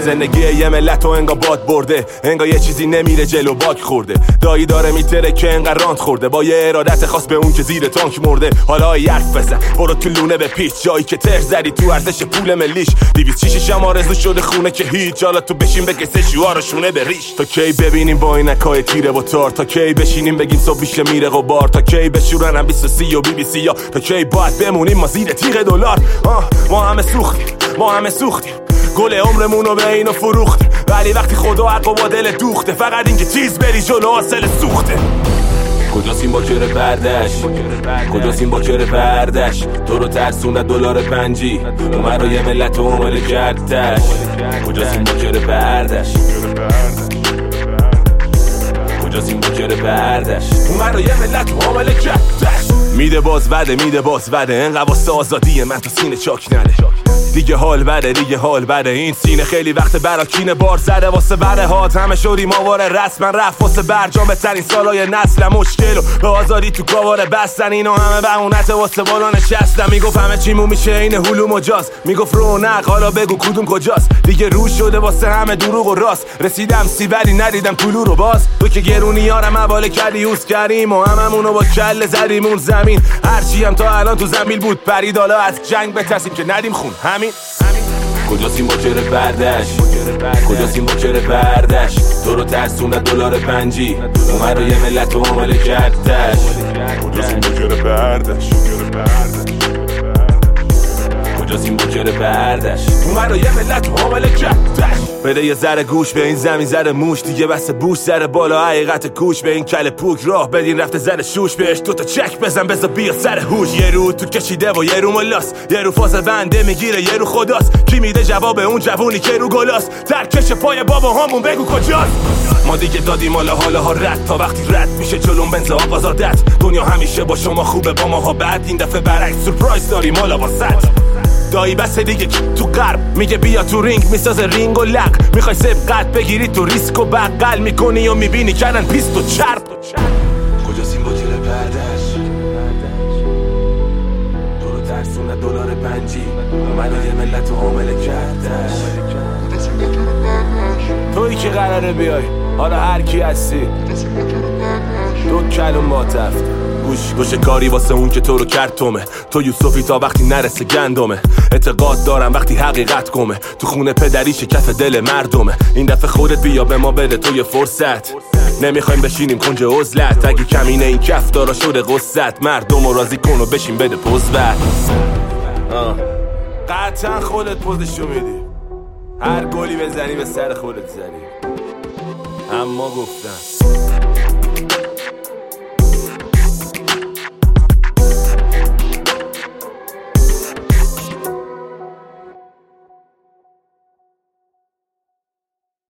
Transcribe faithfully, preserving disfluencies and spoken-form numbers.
زندگی یه ملت و انگا باد برده، انگا یه چیزی نمیره جلو باک خورده. دایی داره میتره که انگا رانت خورده، با یه ارادت خاص به اون که زیر تانک مرده. حالا یرف بزن برو تو لونه به پیچ، جایی که تر زدی تو ارزش پول ملیش. دیویست شیش شم آرزو شده خونه که هیچ، حالا تو بشین بکسه شوارشونه به ریش. تا کی ببینیم با اینکای تیره و تار، تا کی بشینیم بگیم صبح میشه میره غبار، تا کی بشورن هم بیست و سی و بی بی سی یا تا کی باید بمونیم ما زیر تیغ دلار. ما همه سوختیم، ما همه سوختیم، گل عمرمونو به اینو فروختیم، ولی وقتی خدا حق و با دل دوخته، فقط این که تیز بری جلو حاصل سوخته. کجاست این باکر بردش، کجاست این باکر بردش، تو رو ترسونه دلار پنجی، اومد رو یه ملت و عمل کردش. کجاست این باکر بردش، کجاست این باکر بردش، اومد رو یه ملت و عمل کردش. میده باز وده، میده باز وده، انقدر واسه آزادی من تو سینه چاک نده. دیگه حال بده، دیگه حال بده، این سینه خیلی وقت براکینه بار زده. واسه بره هات همه شدیم آواره، رسما رفت واسه برجام بهترین سالای نسل. مشکل و به آزادی تو کاواره بستن، اینو همه بهونت واسه بالا نشستم. میگفت همه چیمون میشه این هلو مجاز، میگفت رونق حالا بگو کدوم کجاست. دیگه روش شده واسه همه دروغ و راست، رسیدم سی ولی ندیدم طلوع رو باز. تو که گرونیارم حواله کردی اوز کردیم و هممونو با کله زدیمون زمین. هرچی هم تا الان تو زمین بود پرید، حالا از جنگ بترسیم که ندیم خون. همین کجاست این باکر بردش، کجاست این باکر بردش، تو رو ترسونه دلار پنجی، اومد رو یه ملت و عمل کردش. کجاست این باکر بردش، کجاست این باکر بردش، اومد رو یه ملت و عمل کردش. بده یه ذره گوش به این زمین ذره موش، دیگه بس بوش ذره بالا حقیقت کوش. به این کل پوک راه بدین رفته ذره شوش، بهش دوتا چک بزن بزا بیا سر هوش. یه رو تو کشیده و یه رو ملاس، یه رو فاز بنده میگیره یه رو خداست. کی میده جواب اون جوونی که رو گلاست، ترکش پای بابا همون بگو کجاست. ما دیگه دادیم حالا حالا ها رد، تا وقتی رد میشه جلوم بنز آغاز عادت. دنیا همیشه با شما خوبه با ماها بد، این دفعه برعکس سورپرایز داریم حالا واسط. دایی بسه دیگه تو غرب میگه بیا تو رینگ، میسازه رینگ و لق. میخوای سبقت بگیری تو ریسک و بغل میکنی و میبینی کردن پیست و چرب. کجاست این باکر بردش، تو رو ترسونه دلار پنجی، اومد یه ملت و عامل کردش. تویی که قراره بیای حالا هر کی هستی، دو کلم با تفت گوش گوش کاری واسه اون که تو رو کرد تومه. تو یوسفی تا وقتی نرسه گندمه، اعتقاد دارم وقتی حقیقت گمه. تو خونه پدریش کف دل مردمه، این دفعه خودت بیا به ما بده تو یه فرصت. نمیخوایم بشینیم کنج عزلت، اگه کمینه این کف دارا شده قصت. مردم رو راضی کن و بشین بده پوز بر. قطعا خودت پوزشو میدی، هر گلی بزنی به سر خودت زنی. اما گفتم